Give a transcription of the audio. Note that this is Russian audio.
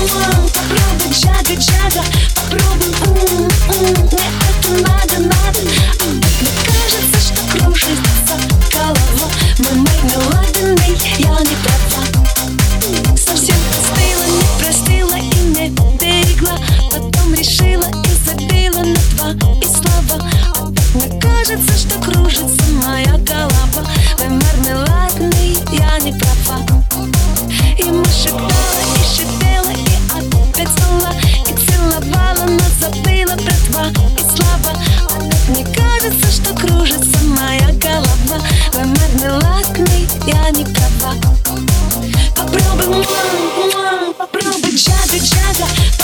Попробуй джага-джага, попробуй мне это надо. Мне кажется, что кружится голова. Мой мармеладный, я не права. Совсем остыла, не простыла и не берегла. Потом решила и забила на два и слова. Мне кажется, что кружится моя голова. Мой мармеладный, я не права. И мы шептала, и шипела, и опять звала, и целовала, но забыла про два и слова. Мне кажется, что кружится моя голова. Мой мармеладный, я не права. Попробуй, попробуй джага-джага.